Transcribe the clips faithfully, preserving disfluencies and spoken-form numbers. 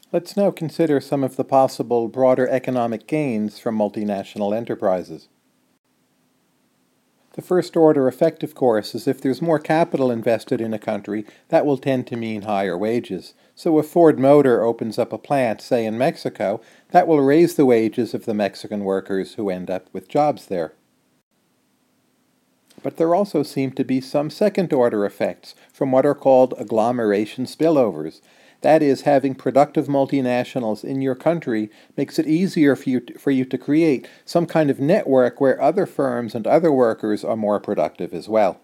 Let's now consider some of the possible broader economic gains from multinational enterprises. The first order effect, of course, is if there's more capital invested in a country, that will tend to mean higher wages. So if Ford Motor opens up a plant, say in Mexico, that will raise the wages of the Mexican workers who end up with jobs there. But there also seem to be some second-order effects from what are called agglomeration spillovers. That is, having productive multinationals in your country makes it easier for you, to, for you to create some kind of network where other firms and other workers are more productive as well.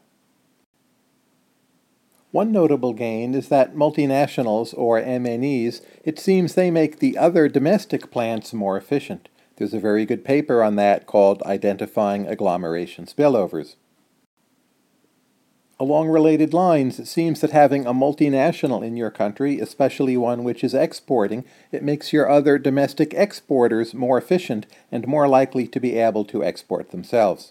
One notable gain is that multinationals, or M N Es, it seems they make the other domestic plants more efficient. There's a very good paper on that called Identifying Agglomeration Spillovers. Along related lines, it seems that having a multinational in your country, especially one which is exporting, it makes your other domestic exporters more efficient and more likely to be able to export themselves.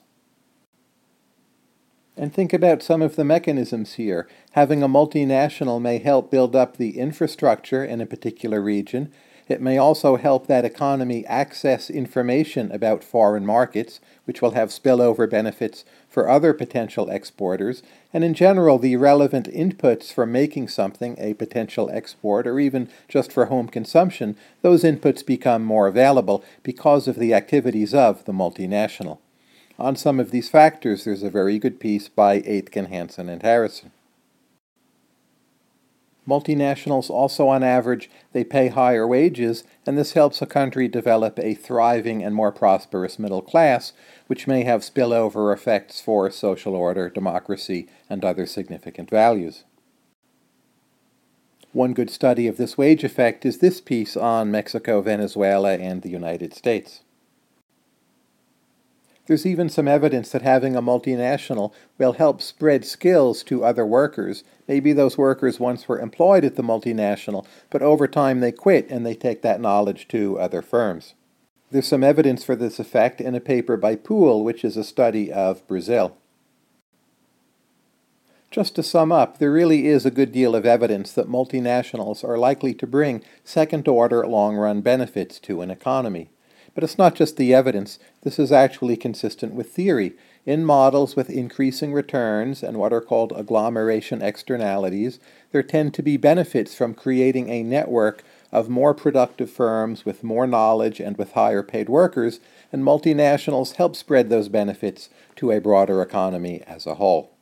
And think about some of the mechanisms here. Having a multinational may help build up the infrastructure in a particular region. It may also help that economy access information about foreign markets, which will have spillover benefits for other potential exporters, and in general the relevant inputs for making something a potential export or even just for home consumption, those inputs become more available because of the activities of the multinational. On some of these factors, there's a very good piece by Aitken, Hansen, and Harrison. Multinationals also, on average, they pay higher wages, and this helps a country develop a thriving and more prosperous middle class, which may have spillover effects for social order, democracy, and other significant values. One good study of this wage effect is this piece on Mexico, Venezuela, and the United States. There's even some evidence that having a multinational will help spread skills to other workers. Maybe those workers once were employed at the multinational, but over time they quit and they take that knowledge to other firms. There's some evidence for this effect in a paper by Poole, which is a study of Brazil. Just to sum up, there really is a good deal of evidence that multinationals are likely to bring second-order long-run benefits to an economy. But it's not just the evidence, this is actually consistent with theory. In models with increasing returns and what are called agglomeration externalities, there tend to be benefits from creating a network of more productive firms with more knowledge and with higher paid workers, and multinationals help spread those benefits to a broader economy as a whole.